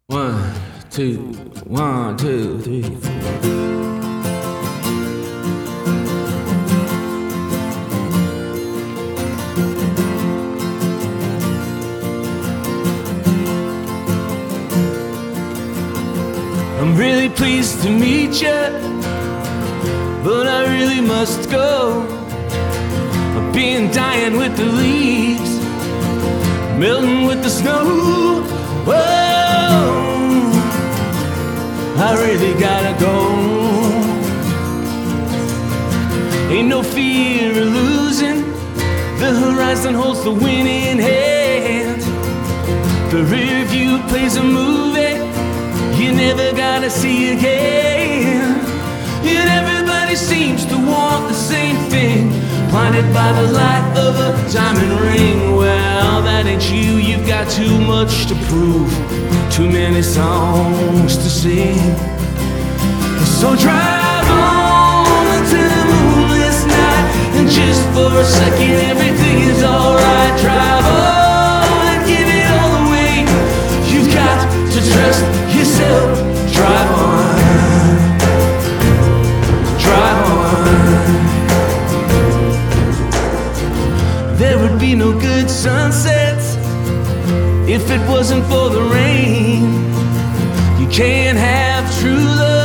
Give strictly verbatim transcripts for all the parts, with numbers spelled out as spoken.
One, two, one, two, three, four. I'm really pleased to meet you, but I really must go. I've been dying with the leaves, melting with the snow. Whoa, I really gotta go. Ain't no fear of losing, the horizon holds the winning hand. The rear view plays a movie you never gotta see again. And everybody seems to want the same thing, blinded by the light of a diamond ring. Well, that ain't you, you've got too much to prove, too many songs to sing. So drive on to the moonless night, and just for a second everything is alright. Drive on and give it all away. You've got to trust yourself. Drive on, drive on. There would be no good sunsets if it wasn't for the rain. You can't have true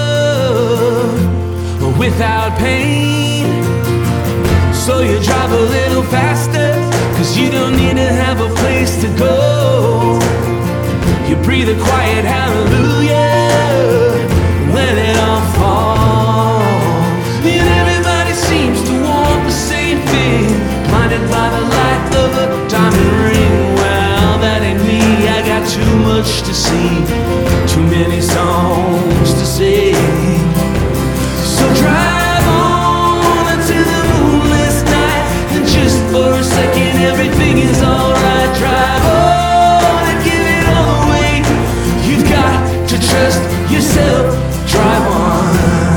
love without pain. So you drive a little faster, cause you don't need to have a place to go. You breathe a quiet hallelujah, let it all fall. And everybody seems to want the same thing, blinded by the light of a diamond ring. Well, that ain't me, I got too much to see, too many songs to sing. So drive on into the moonless night, and just for a second everything is alright. Drive on and give it all away. You've got to trust yourself. Drive on,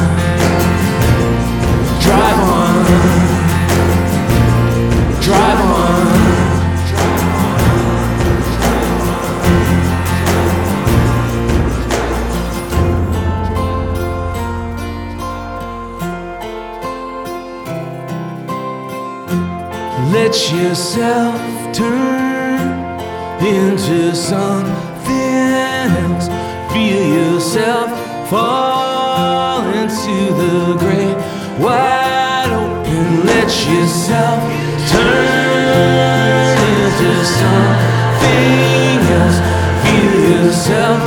drive on, drive on. Let yourself turn into something else. Feel yourself fall into the great wide open. Let yourself turn into something else. Feel yourself